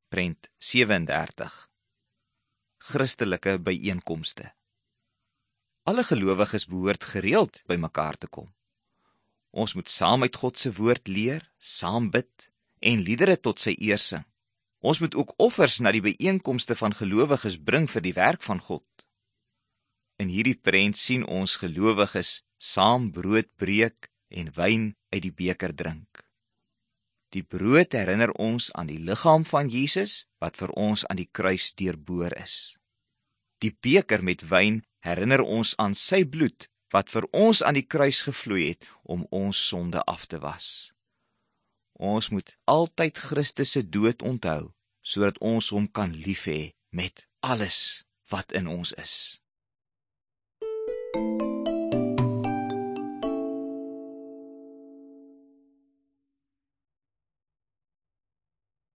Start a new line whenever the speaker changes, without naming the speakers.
Prent 37. Christelike byeenkomste. Alle gelowiges behoort gereeld by mekaar te kom. Ons moet saam uit God se woord leer, saam bid en liedere tot sy eer sing. Ons moet ook offers na die byeenkomste van gelowiges bring vir die werk van God. In hierdie prent sien ons gelowiges saam brood breek en wyn uit die beker drink. Die brood herinner ons aan die liggaam van Jesus, wat vir ons aan die kruis deurboor is. Die beker met wyn herinner ons aan sy bloed, wat vir ons aan die kruis gevloei het, om ons sonde af te was. Ons moet altyd Christus se dood onthou, sodat ons hom kan lief hê met alles wat in ons is.